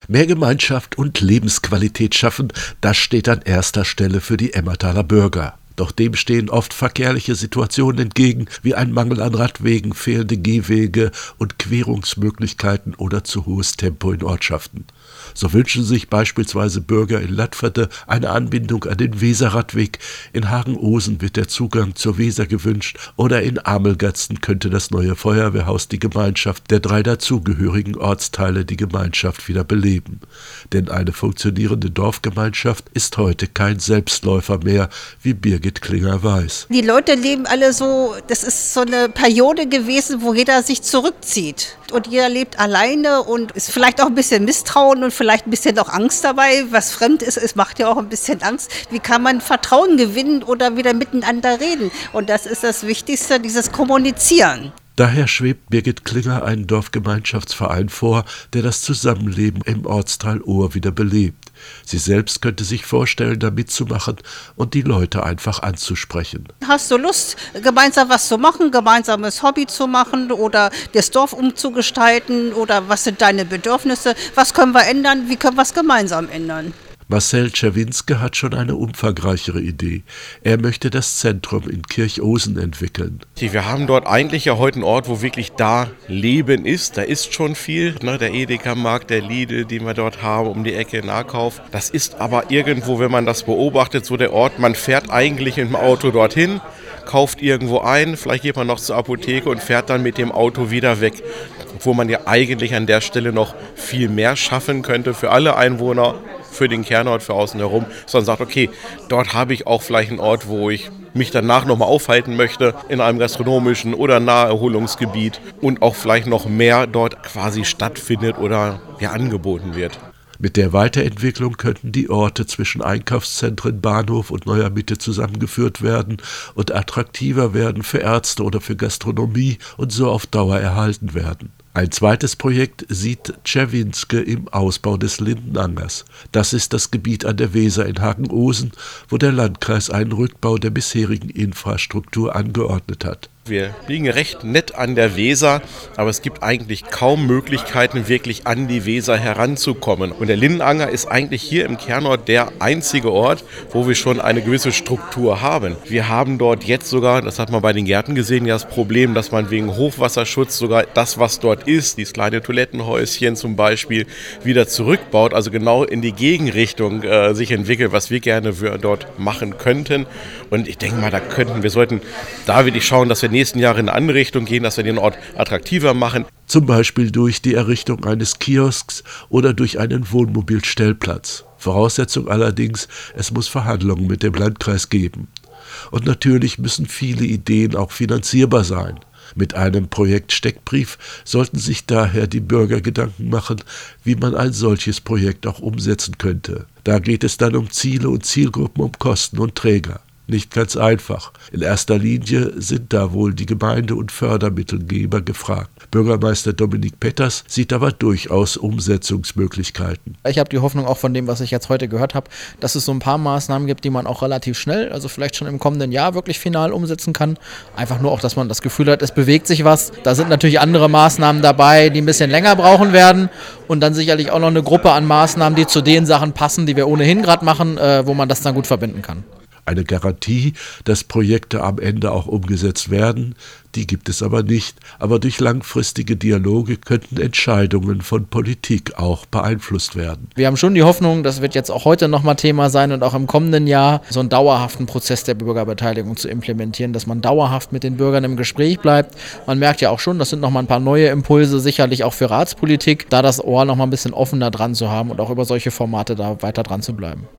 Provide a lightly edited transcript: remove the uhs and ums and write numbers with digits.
Mehr Gemeinschaft und Lebensqualität schaffen, das steht an erster Stelle für die Emmertaler Bürger. Doch dem stehen oft verkehrliche Situationen entgegen, wie ein Mangel an Radwegen, fehlende Gehwege und Querungsmöglichkeiten oder zu hohes Tempo in Ortschaften. So wünschen sich beispielsweise Bürger in Lattferte eine Anbindung an den Weserradweg, in Hagen-Ohsen wird der Zugang zur Weser gewünscht oder in Amelgatzen könnte das neue Feuerwehrhaus die Gemeinschaft der 3 dazugehörigen Ortsteile die Gemeinschaft wieder beleben. Denn eine funktionierende Dorfgemeinschaft ist heute kein Selbstläufer mehr, wie Birgit Klinger weiß. Die Leute leben alle so, das ist so eine Periode gewesen, wo jeder sich zurückzieht. Und jeder lebt alleine und ist vielleicht auch ein bisschen Misstrauen und vielleicht ein bisschen auch Angst dabei. Was fremd ist, es macht ja auch ein bisschen Angst. Wie kann man Vertrauen gewinnen oder wieder miteinander reden? Und das ist das Wichtigste, dieses Kommunizieren. Daher schwebt Birgit Klinger einen Dorfgemeinschaftsverein vor, der das Zusammenleben im Ortsteil Ohr wieder belebt. Sie selbst könnte sich vorstellen, da mitzumachen und die Leute einfach anzusprechen. Hast du Lust, gemeinsam was zu machen, gemeinsames Hobby zu machen oder das Dorf umzugestalten oder was sind deine Bedürfnisse? Was können wir ändern? Wie können wir es gemeinsam ändern? Marcel Czerwinske hat schon eine umfangreichere Idee. Er möchte das Zentrum in Kirchosen entwickeln. Wir haben dort eigentlich ja heute einen Ort, wo wirklich da Leben ist. Da ist schon viel. Der Edeka-Markt, der Lidl, den wir dort haben, um die Ecke Nahkauf. Das ist aber irgendwo, wenn man das beobachtet, so der Ort, man fährt eigentlich mit dem Auto dorthin, kauft irgendwo ein, vielleicht geht man noch zur Apotheke und fährt dann mit dem Auto wieder weg. Wo man ja eigentlich an der Stelle noch viel mehr schaffen könnte für alle Einwohner, für den Kernort, für außen herum, sondern sagt, okay, dort habe ich auch vielleicht einen Ort, wo ich mich danach nochmal aufhalten möchte, in einem gastronomischen oder Naherholungsgebiet und auch vielleicht noch mehr dort quasi stattfindet oder ja angeboten wird. Mit der Weiterentwicklung könnten die Orte zwischen Einkaufszentren, Bahnhof und Neuer Mitte zusammengeführt werden und attraktiver werden für Ärzte oder für Gastronomie und so auf Dauer erhalten werden. Ein zweites Projekt sieht Czerwinske im Ausbau des Lindenangers. Das ist das Gebiet an der Weser in Hagen-Ohsen, wo der Landkreis einen Rückbau der bisherigen Infrastruktur angeordnet hat. Wir liegen recht nett an der Weser, aber es gibt eigentlich kaum Möglichkeiten, wirklich an die Weser heranzukommen. Und der Lindenanger ist eigentlich hier im Kernort der einzige Ort, wo wir schon eine gewisse Struktur haben. Wir haben dort jetzt sogar, das hat man bei den Gärten gesehen, ja das Problem, dass man wegen Hochwasserschutz sogar das, was dort ist, dieses kleine Toilettenhäuschen zum Beispiel, wieder zurückbaut, also genau in die Gegenrichtung sich entwickelt, was wir gerne dort machen könnten. Und ich denke mal, wir sollten da wirklich schauen, dass wir nächsten Jahre in eine andere Richtung gehen, dass wir den Ort attraktiver machen. Zum Beispiel durch die Errichtung eines Kiosks oder durch einen Wohnmobilstellplatz. Voraussetzung allerdings, es muss Verhandlungen mit dem Landkreis geben. Und natürlich müssen viele Ideen auch finanzierbar sein. Mit einem Projektsteckbrief sollten sich daher die Bürger Gedanken machen, wie man ein solches Projekt auch umsetzen könnte. Da geht es dann um Ziele und Zielgruppen, um Kosten und Träger. Nicht ganz einfach. In erster Linie sind da wohl die Gemeinde- und Fördermittelgeber gefragt. Bürgermeister Dominik Petters sieht aber durchaus Umsetzungsmöglichkeiten. Ich habe die Hoffnung auch von dem, was ich jetzt heute gehört habe, dass es so ein paar Maßnahmen gibt, die man auch relativ schnell, also vielleicht schon im kommenden Jahr wirklich final umsetzen kann. Einfach nur auch, dass man das Gefühl hat, es bewegt sich was. Da sind natürlich andere Maßnahmen dabei, die ein bisschen länger brauchen werden und dann sicherlich auch noch eine Gruppe an Maßnahmen, die zu den Sachen passen, die wir ohnehin gerade machen, wo man das dann gut verbinden kann. Eine Garantie, dass Projekte am Ende auch umgesetzt werden, die gibt es aber nicht. Aber durch langfristige Dialoge könnten Entscheidungen von Politik auch beeinflusst werden. Wir haben schon die Hoffnung, das wird jetzt auch heute nochmal Thema sein und auch im kommenden Jahr so einen dauerhaften Prozess der Bürgerbeteiligung zu implementieren, dass man dauerhaft mit den Bürgern im Gespräch bleibt. Man merkt ja auch schon, das sind nochmal ein paar neue Impulse, sicherlich auch für Ratspolitik, da das Ohr nochmal ein bisschen offener dran zu haben und auch über solche Formate da weiter dran zu bleiben.